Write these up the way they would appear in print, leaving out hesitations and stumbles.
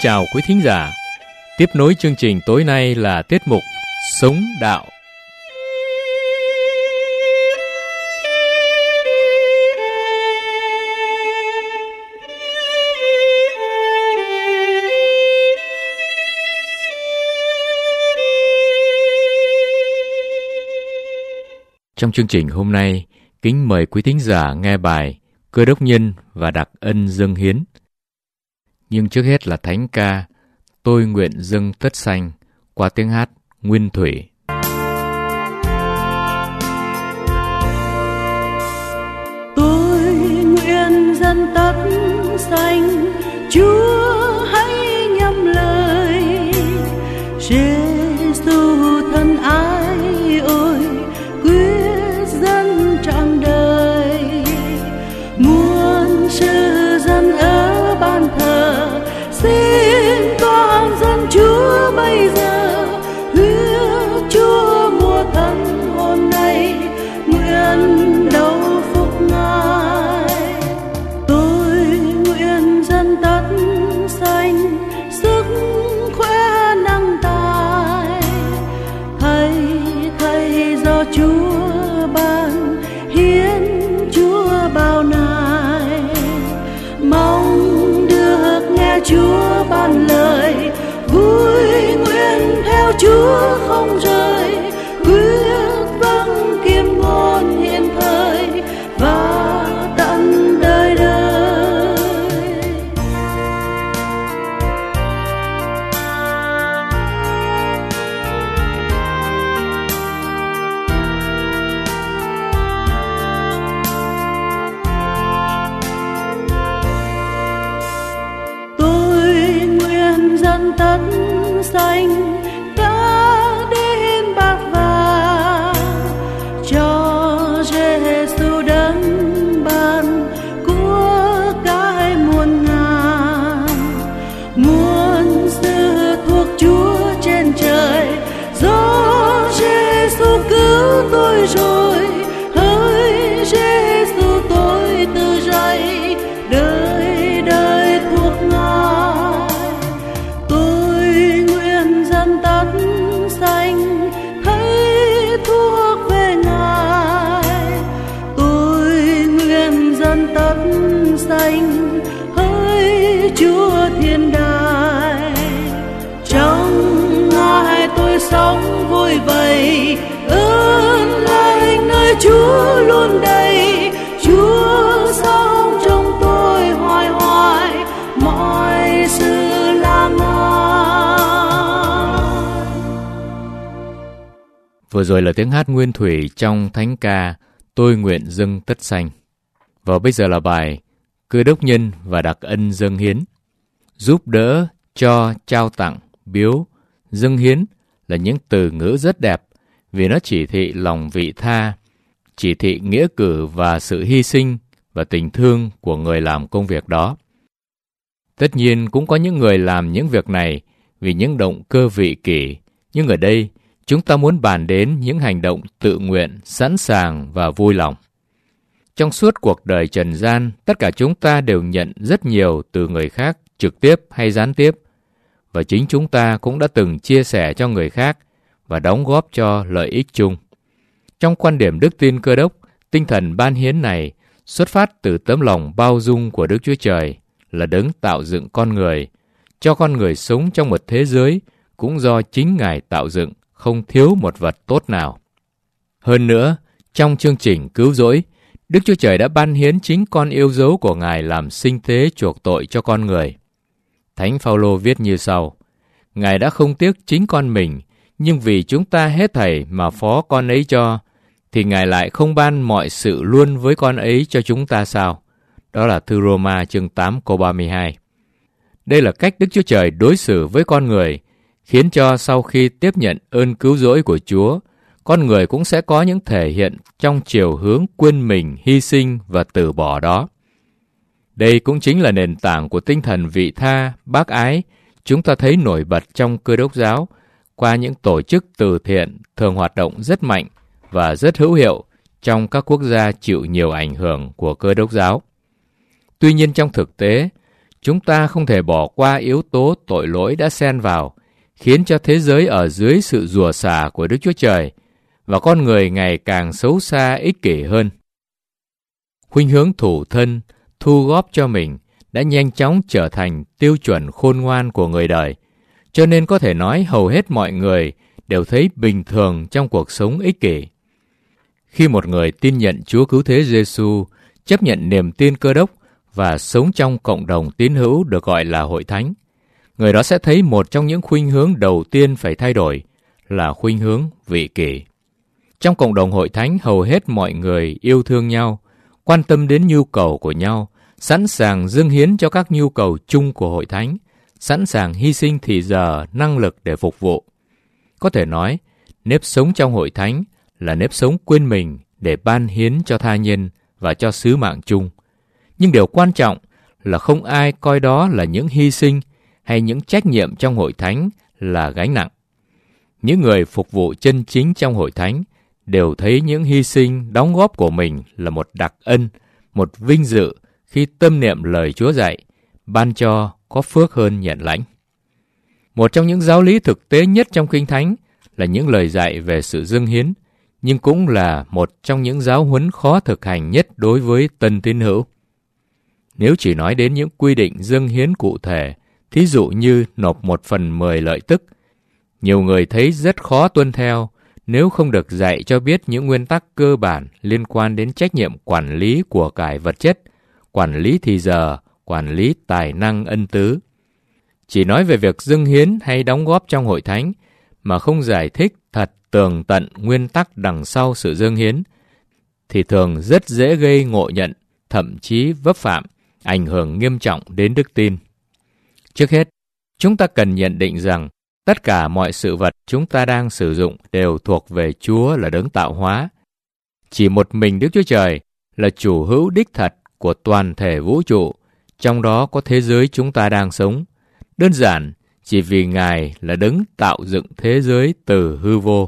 chào quý thính giả. Tiếp nối chương trình tối nay là tiết mục Sống Đạo. Trong chương trình hôm nay, kính mời quý thính giả nghe bài Cơ Đốc Nhân và Đặc Ân Dâng Hiến. Nhưng trước hết là thánh ca Tôi Nguyện Dâng Tất Sanh qua tiếng hát Nguyên Thủy. Tôi nguyện dâng tất sanh, Chúa hãy nhậm lời. Giê-xu thân ái ơi, quyết dâng trọn đời. Muôn sự dân ở ban thờ, xin con dâng Chúa bây giờ. Huyết Chúa mùa thân hôm nay, nguyện đầu phục Ngài. Tôi nguyện dâng tất sanh, sức khỏe năng tài. Thầy do Chúa ban, hiến Chúa bao nài. Mong được nghe Chúa ban lời, vui nguyện theo Chúa không rời. Quyết vâng kiếm ngôn hiện thời và tận đời đời. Tôi nguyện dâng tất sanh, đã đến bát vàng cho Giê-xu đấng ban của cải muôn ngàn. Muôn sự thuộc Chúa trên trời, do Giê-xu cứu tôi rồi. Hỡi Giê-xu tôi từ dậy, đời đời thuộc Ngài. Tôi nguyện dâng tất sanh, thấy thuộc về Ngài. Tôi nguyện dâng tất sanh, hỡi Chúa thiên đàng. Trong Ngài tôi sống vui vầy, ơn lành nơi Chúa luôn đầy. Chúa sống trong tôi hoài hoài, mọi sự là Ngài. Vừa rồi là tiếng hát Nguyên Thủy trong thánh ca Tôi Nguyện Dâng Tất Sanh. Và bây giờ là bài Cơ Đốc Nhân và Đặc Ân Dâng Hiến. Giúp đỡ, cho, trao tặng, biếu, dâng hiến là những từ ngữ rất đẹp vì nó chỉ thị lòng vị tha, chỉ thị nghĩa cử và sự hy sinh và tình thương của người làm công việc đó. Tất nhiên cũng có những người làm những việc này vì những động cơ vị kỷ, nhưng ở đây chúng ta muốn bàn đến những hành động tự nguyện, sẵn sàng và vui lòng. Trong suốt cuộc đời trần gian, tất cả chúng ta đều nhận rất nhiều từ người khác, trực tiếp hay gián tiếp, và chính chúng ta cũng đã từng chia sẻ cho người khác và đóng góp cho lợi ích chung. Trong quan điểm đức tin Cơ Đốc, tinh thần ban hiến này xuất phát từ tấm lòng bao dung của Đức Chúa Trời là đấng tạo dựng con người, cho con người sống trong một thế giới cũng do chính Ngài tạo dựng, không thiếu một vật tốt nào. Hơn nữa, trong chương trình cứu rỗi, Đức Chúa Trời đã ban hiến chính con yêu dấu của Ngài làm sinh tế chuộc tội cho con người. Thánh Phaolô viết như sau: Ngài đã không tiếc chính con mình, nhưng vì chúng ta hết thảy mà phó con ấy cho, thì Ngài lại không ban mọi sự luôn với con ấy cho chúng ta sao? Đó là thư Roma chương 8 câu 32. Đây là cách Đức Chúa Trời đối xử với con người, khiến cho sau khi tiếp nhận ơn cứu rỗi của Chúa, con người cũng sẽ có những thể hiện trong chiều hướng quên mình, hy sinh và từ bỏ đó. Đây cũng chính là nền tảng của tinh thần vị tha, bác ái, chúng ta thấy nổi bật trong Cơ Đốc giáo qua những tổ chức từ thiện thường hoạt động rất mạnh và rất hữu hiệu trong các quốc gia chịu nhiều ảnh hưởng của Cơ Đốc giáo. Tuy nhiên trong thực tế, chúng ta không thể bỏ qua yếu tố tội lỗi đã xen vào, khiến cho thế giới ở dưới sự rủa xả của Đức Chúa Trời và con người ngày càng xấu xa ích kỷ hơn. Khuynh hướng thủ thân, thu góp cho mình đã nhanh chóng trở thành tiêu chuẩn khôn ngoan của người đời, cho nên có thể nói hầu hết mọi người đều thấy bình thường trong cuộc sống ích kỷ. Khi một người tin nhận Chúa Cứu Thế Giêsu, chấp nhận niềm tin Cơ Đốc và sống trong cộng đồng tín hữu được gọi là hội thánh, người đó sẽ thấy một trong những khuynh hướng đầu tiên phải thay đổi là khuynh hướng vị kỷ. Trong cộng đồng hội thánh, hầu hết mọi người yêu thương nhau, quan tâm đến nhu cầu của nhau, sẵn sàng dâng hiến cho các nhu cầu chung của hội thánh, sẵn sàng hy sinh thì giờ, năng lực để phục vụ. Có thể nói, nếp sống trong hội thánh là nếp sống quên mình để ban hiến cho tha nhân và cho sứ mạng chung. Nhưng điều quan trọng là không ai coi đó là những hy sinh hay những trách nhiệm trong hội thánh là gánh nặng. Những người phục vụ chân chính trong hội thánh đều thấy những hy sinh, đóng góp của mình là một đặc ân, một vinh dự khi tâm niệm lời Chúa dạy, ban cho có phước hơn nhận lãnh. Một trong những giáo lý thực tế nhất trong Kinh Thánh là những lời dạy về sự dâng hiến, nhưng cũng là một trong những giáo huấn khó thực hành nhất đối với tân tín hữu. Nếu chỉ nói đến những quy định dâng hiến cụ thể, thí dụ như nộp 1/10 lợi tức, nhiều người thấy rất khó tuân theo nếu không được dạy cho biết những nguyên tắc cơ bản liên quan đến trách nhiệm quản lý của cải vật chất, quản lý thì giờ, quản lý tài năng ân tứ. Chỉ nói về việc dâng hiến hay đóng góp trong hội thánh mà không giải thích thật tường tận nguyên tắc đằng sau sự dâng hiến thì thường rất dễ gây ngộ nhận, thậm chí vấp phạm, ảnh hưởng nghiêm trọng đến đức tin. Trước hết, chúng ta cần nhận định rằng tất cả mọi sự vật chúng ta đang sử dụng đều thuộc về Chúa là đấng tạo hóa. Chỉ một mình Đức Chúa Trời là chủ hữu đích thật của toàn thể vũ trụ, trong đó có thế giới chúng ta đang sống. Đơn giản, chỉ vì Ngài là đấng tạo dựng thế giới từ hư vô.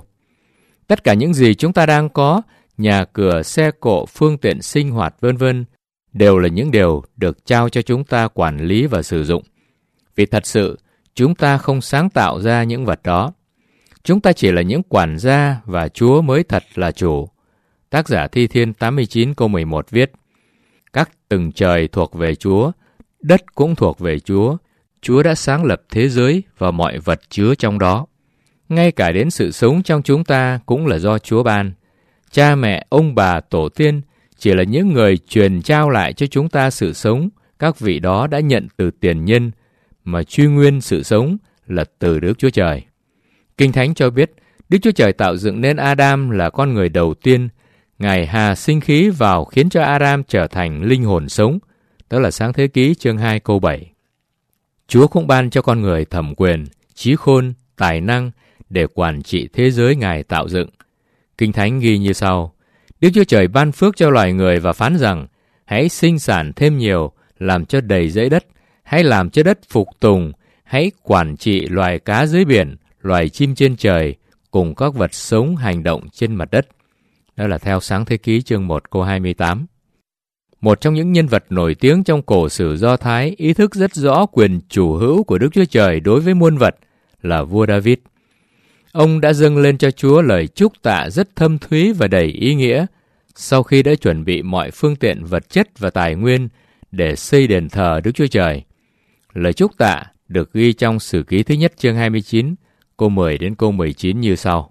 Tất cả những gì chúng ta đang có, nhà cửa, xe cộ, phương tiện sinh hoạt v.v. đều là những điều được trao cho chúng ta quản lý và sử dụng. Vì thật sự, chúng ta không sáng tạo ra những vật đó. Chúng ta chỉ là những quản gia và Chúa mới thật là chủ. Tác giả Thi Thiên 89 câu 11 viết: Các tầng trời thuộc về Chúa, đất cũng thuộc về Chúa. Chúa đã sáng lập thế giới và mọi vật chứa trong đó. Ngay cả đến sự sống trong chúng ta cũng là do Chúa ban. Cha mẹ, ông bà, tổ tiên chỉ là những người truyền trao lại cho chúng ta sự sống. Các vị đó đã nhận từ tiền nhân, mà truy nguyên sự sống là từ Đức Chúa Trời. Kinh Thánh cho biết, Đức Chúa Trời tạo dựng nên Adam là con người đầu tiên. Ngài hà sinh khí vào khiến cho Adam trở thành linh hồn sống. Đó là Sáng Thế Ký chương 2 câu 7. Chúa cũng ban cho con người thẩm quyền, trí khôn, tài năng để quản trị thế giới Ngài tạo dựng. Kinh Thánh ghi như sau: Đức Chúa Trời ban phước cho loài người và phán rằng: Hãy sinh sản thêm nhiều, làm cho đầy dẫy đất, hãy làm cho đất phục tùng, hãy quản trị loài cá dưới biển, loài chim trên trời, cùng các vật sống hành động trên mặt đất. Đó là theo Sáng Thế Ký chương 1 câu 28. Một trong những nhân vật nổi tiếng trong cổ sử Do Thái ý thức rất rõ quyền chủ hữu của Đức Chúa Trời đối với muôn vật là vua David. Ông đã dâng lên cho Chúa lời chúc tạ rất thâm thúy và đầy ý nghĩa sau khi đã chuẩn bị mọi phương tiện vật chất và tài nguyên để xây đền thờ Đức Chúa Trời. Lời chúc tạ được ghi trong Sử Ký thứ nhất chương 29, câu 10 đến câu 19 như sau.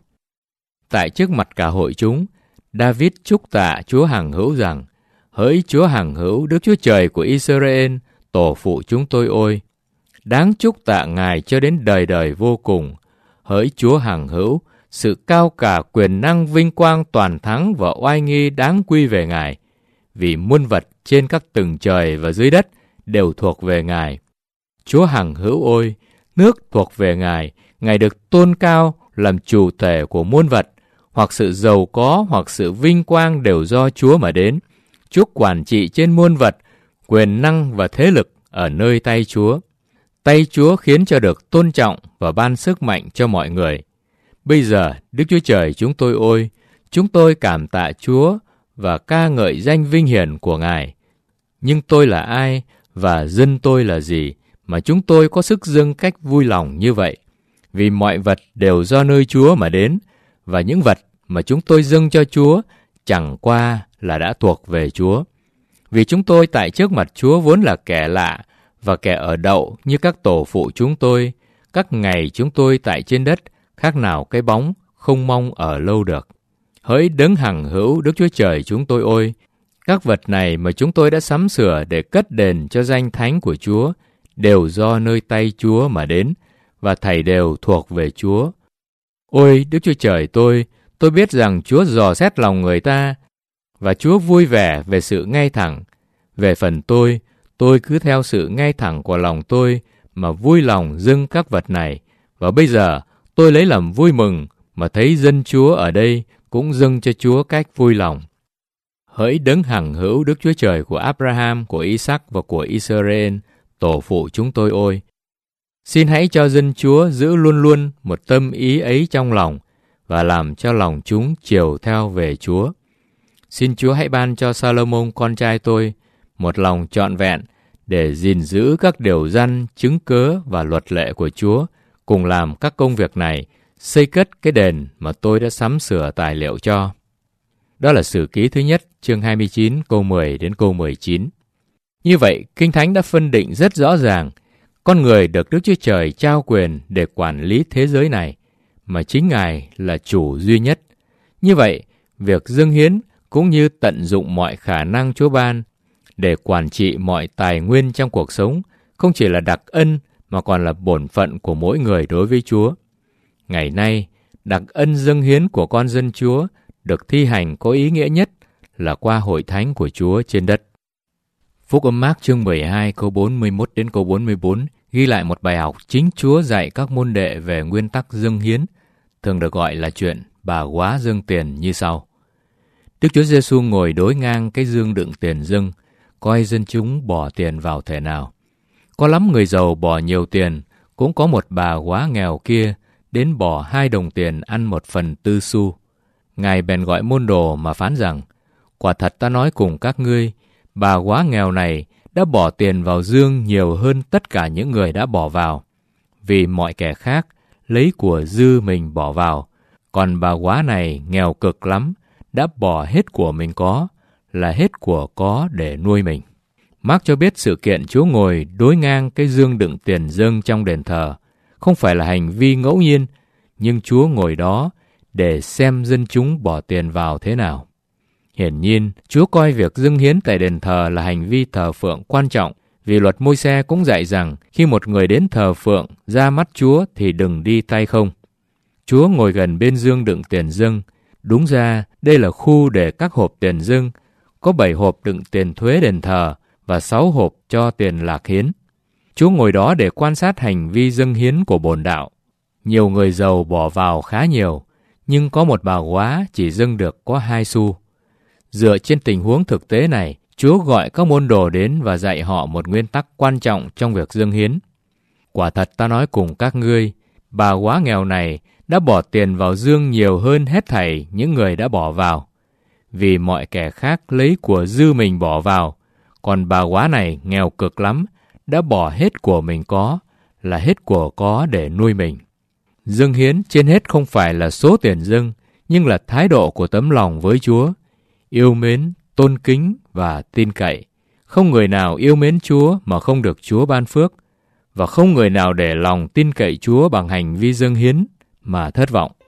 Tại trước mặt cả hội chúng, David chúc tạ Chúa hằng hữu rằng: Hỡi Chúa hằng hữu, Đức Chúa Trời của Israel, tổ phụ chúng tôi ôi! Đáng chúc tạ Ngài cho đến đời đời vô cùng. Hỡi Chúa hằng hữu, sự cao cả, quyền năng, vinh quang, toàn thắng và oai nghi đáng quy về Ngài. Vì muôn vật trên các tầng trời và dưới đất đều thuộc về Ngài. Chúa hằng hữu ôi! Nước thuộc về Ngài, Ngài được tôn cao làm chủ thể của muôn vật. Hoặc sự giàu có, hoặc sự vinh quang đều do Chúa mà đến. Chúa quản trị trên muôn vật, quyền năng và thế lực ở nơi tay Chúa. Tay Chúa khiến cho được tôn trọng và ban sức mạnh cho mọi người. Bây giờ, Đức Chúa Trời chúng tôi ôi! Chúng tôi cảm tạ Chúa và ca ngợi danh vinh hiển của Ngài. Nhưng tôi là ai và dân tôi là gì mà chúng tôi có sức dâng cách vui lòng như vậy? Vì mọi vật đều do nơi Chúa mà đến, và những vật mà chúng tôi dâng cho Chúa chẳng qua là đã thuộc về Chúa. Vì chúng tôi tại trước mặt Chúa vốn là kẻ lạ và kẻ ở đậu như các tổ phụ chúng tôi, các ngày chúng tôi tại trên đất khác nào cái bóng không mong ở lâu được. Hỡi đấng hằng hữu Đức Chúa Trời chúng tôi ôi, các vật này mà chúng tôi đã sắm sửa để cất đền cho danh thánh của Chúa đều do nơi tay Chúa mà đến, và thảy đều thuộc về Chúa. Ôi Đức Chúa Trời tôi biết rằng Chúa dò xét lòng người ta, và Chúa vui vẻ về sự ngay thẳng. Về phần tôi cứ theo sự ngay thẳng của lòng tôi mà vui lòng dâng các vật này, và bây giờ tôi lấy làm vui mừng mà thấy dân Chúa ở đây cũng dâng cho Chúa cách vui lòng. Hỡi đấng hằng hữu Đức Chúa Trời của Abraham, của Isaac và của Israel, tổ phụ chúng tôi ôi, xin hãy cho dân Chúa giữ luôn luôn một tâm ý ấy trong lòng, và làm cho lòng chúng chiều theo về Chúa. Xin Chúa hãy ban cho Salomon con trai tôi một lòng trọn vẹn để gìn giữ các điều răn, chứng cớ và luật lệ của Chúa, cùng làm các công việc này, xây cất cái đền mà tôi đã sắm sửa tài liệu cho. Đó là Sử Ký thứ nhất, chương 29, câu 10 đến câu 19. Như vậy, Kinh Thánh đã phân định rất rõ ràng, con người được Đức Chúa Trời trao quyền để quản lý thế giới này, mà chính Ngài là chủ duy nhất. Như vậy, việc dâng hiến cũng như tận dụng mọi khả năng Chúa ban để quản trị mọi tài nguyên trong cuộc sống không chỉ là đặc ân mà còn là bổn phận của mỗi người đối với Chúa. Ngày nay, đặc ân dâng hiến của con dân Chúa được thi hành có ý nghĩa nhất là qua hội thánh của Chúa trên đất. Phúc âm Mác chương 12 câu 41 đến câu 44 ghi lại một bài học chính Chúa dạy các môn đệ về nguyên tắc dâng hiến, thường được gọi là chuyện bà góa dâng tiền như sau. Đức Chúa Giêsu ngồi đối ngang cái giương đựng tiền dâng, coi dân chúng bỏ tiền vào thể nào. Có lắm người giàu bỏ nhiều tiền, cũng có một bà góa nghèo kia đến bỏ 2 đồng tiền ăn 1/4 xu. Ngài bèn gọi môn đồ mà phán rằng, quả thật ta nói cùng các ngươi, bà góa nghèo này đã bỏ tiền vào giương nhiều hơn tất cả những người đã bỏ vào, vì mọi kẻ khác lấy của dư mình bỏ vào, còn bà góa này nghèo cực lắm, đã bỏ hết của mình có, là hết của có để nuôi mình. Mác cho biết sự kiện Chúa ngồi đối ngang cái giương đựng tiền dâng trong đền thờ không phải là hành vi ngẫu nhiên, nhưng Chúa ngồi đó để xem dân chúng bỏ tiền vào thế nào. Hiển nhiên, Chúa coi việc dâng hiến tại đền thờ là hành vi thờ phượng quan trọng, vì luật Môi-se cũng dạy rằng khi một người đến thờ phượng ra mắt Chúa thì đừng đi tay không. Chúa ngồi gần bên giương đựng tiền dâng. Đúng ra, đây là khu để các hộp tiền dâng, có 7 hộp đựng tiền thuế đền thờ và 6 hộp cho tiền lạc hiến. Chúa ngồi đó để quan sát hành vi dâng hiến của bổn đạo. Nhiều người giàu bỏ vào khá nhiều, nhưng có một bà góa chỉ dâng được có 2 xu. Dựa trên tình huống thực tế này, Chúa gọi các môn đồ đến và dạy họ một nguyên tắc quan trọng trong việc dâng hiến. Quả thật ta nói cùng các ngươi, bà góa nghèo này đã bỏ tiền vào giương nhiều hơn hết thảy những người đã bỏ vào, vì mọi kẻ khác lấy của dư mình bỏ vào, còn bà góa này nghèo cực lắm, đã bỏ hết của mình có, là hết của có để nuôi mình. Dâng hiến trên hết không phải là số tiền dâng, nhưng là thái độ của tấm lòng với Chúa, yêu mến, tôn kính và tin cậy. Không người nào yêu mến Chúa mà không được Chúa ban phước, và không người nào để lòng tin cậy Chúa bằng hành vi dâng hiến mà thất vọng.